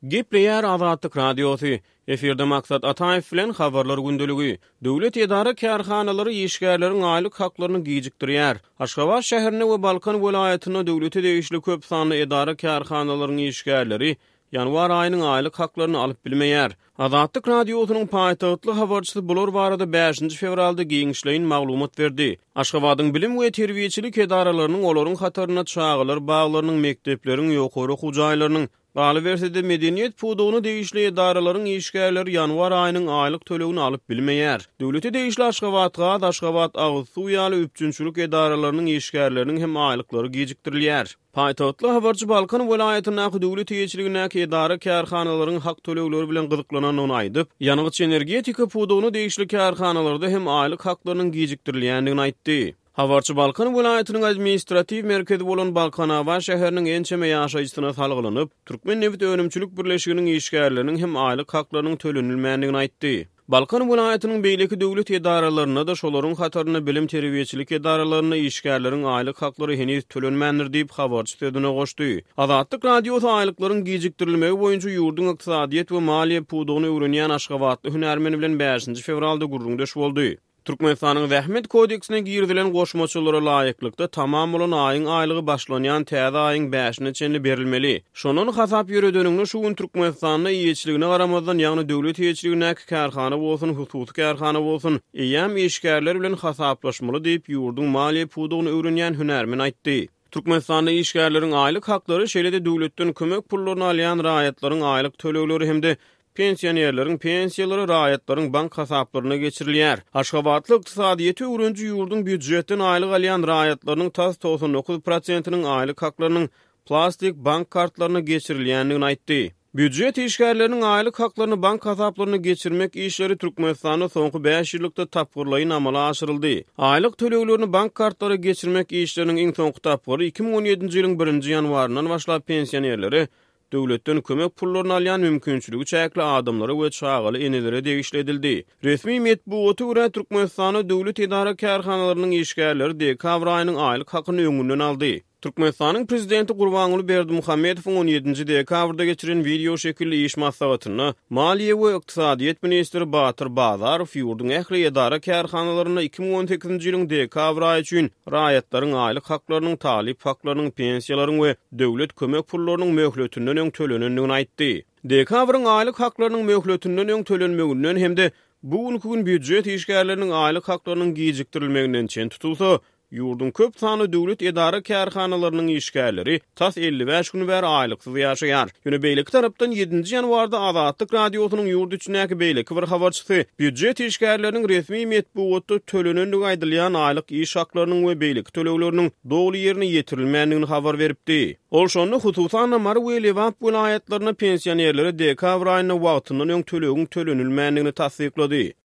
Gepleyer Azatlyk Radiosu. Eferde maksat Ataev bilen habarlar gündülügi. Döwlet edara kärhanalary işgärleriň aýlyk haklaryny gijikdirýär. Aşgabat şäherine we Balkan welaýatyna döwlete degişli köp sanly edara kärhanalaryň işgärleri ýanwar aýynyň aýlyk haklaryny alyp bilmeýär. Azatlyk Radiosynyň paýtagtly habarçysy bular barada 5 fevralda giňişleýin maglumat berdi. Aşgabatyň bilim we terbiýeçilik edaralarynyň olaryň hataryna çağılar baglarynyň mekdepleriň ýokary hujaýlarynyň Galibersede medeniýet pudugyny degişli edaralaryň işgärleri ýanwar aýynyň aýlyk tölegini alyp bilmeýär. Döwlete degişli Aşgabatga, Aşgabat agyz suw ýaly üçünçülük edaralarynyň işgärleriniň hem aýlyklary gijikdirilýär. Paýtagtly habarçy Balkan welaýatyna döwlet ýeçiligine edara kärhanalaryň hak tölegleri bilen gyzyklanany ony aýdyp, ýanygyç energetika pudugyny degişli kärhanalarda hem aýlyk haklarynyň gijikdirilýändigini aýtdy. Habarçy Balkan welaýatynyň administrativ merkezi bolan Balkanava şäheriniň ençeme ýaşaýysyna salgylanyp, Türkmen Neft Önümçülük Birleşiginiň işgärleriniň hem aýlyk haklarynyň tölenilmändigini aýtdy. Balkan welaýatynyň beýleki döwlet edaralaryna da şolaryň hataryna bilim terbiýeçilik edaralaryna işgärleriň aýlyk haklary heniz tölenmändir diýip habarçy sözüne goşdy. Azatlyk Radiosy aýlyklaryň gijikdirilmegi boýunça ýurdun ykdysadyýet we maliýe pudugyny öwrenýän Aşgabatly hünärmeni bilen 5 fevralda gurrundaş boldy. Türkmenistanyň Zähmet kodeksine girdilen goşmaçylara laýyklykda tamam bolan aýyň aýlygy başlanýan täze aýyň 5-ne çenli berilmeli. Şonuň hasap ýöredönüňi şu gün Türkmenistanyň ýeçiligine garamazdan ýagny döwlet ýeçiligine kärhana bolsun, hususy kärhana bolsun, eýem işgärler bilen hasaplaşmaly diýip ýurdun maliýe pudugyny öwrenýän hünärmen aýtdy. Türkmenistanyň işgärleriň aýlyk haklary şeýle-de döwletden kömek pullaryny alýan raýatlaryň aýlyk tölegleri hemde pensionerleriň pensiýalary raýatlaryň bank hasaplaryna geçirilýär. Aşgabatly ykdysadyýety öwrenji ýurdun büdjetden aýlyk alýan raýatlarynyň tas 99%-iniň aýlyk haklarynyň plastik bank kartlaryna geçirilýändigini aýtdy. Büdjet işgärleriniň aýlyk haklaryny bank hasaplaryna geçirmek işleri Türkmenistanyň soňky 5 ýyllykda tapgyrlaýyn amala aşyryldy. Aýlyk töleglerini bank kartlaryna geçirmek işleriniň iň soňky tapgyry 2017-nji ýylyň 1-nji ýanwaryndan başlap pensionerleri döwletden kömek pullaryny alýan mümkinçiligi çäkli adamlara we çağaly enelere degişledildi. Resmi metbuaty görä Türkmenistanyň döwlet edara kärhanalarynyň işgärleri dekabr aýynyň aýlyk hakyny öňünden aldy. Türkmenistanyň prezidenti Gurbanuly Berdimuhammedow 17-nji dekabrda geçiren video şekilli iş maslahatyny Maliýe we Ykdysadyýet ministri Batyr Bazarow ýurdun ähli edara kärhanalaryna 2018-nji ýylyň dekabr aýy üçin raýatlaryň aýlyk haklarynyň talip haklarynyň pensiýalaryň we döwlet kömek pullarynyň möhletinden öň tölenendigini aýtdy. Dekabryň aýlyk haklarynyň möhletinden öň tölenmeginden hemde bugünkü gün büdjet işgärleriniň aýlyk haklarynyň gijikdirilmeginden çen tutulsa, ýurdun köp sany döwlet edara kärhanalarynyň işgärleri tas 55 gün bäri aýlyksyz ýaşaýar. Ýöne beýleki tarapdan 7-nji ýanwarda Azatlyk Radiosynyň ýurt içindäki beýleki bir habarçysy büdjet işgärleriniň resmi metbuatda tölenendigi aýdylýan aýlyk iş haklarynyň we beýleki tölegleriniň dogly ýerine ýetirilmändigini habar beripdi. Ol şonu hususan Namar we Lewap welaýatlaryna pensionerlere dekabr aýynyň wagtyndan öň tölegin tölenilmändigini tasdiklady.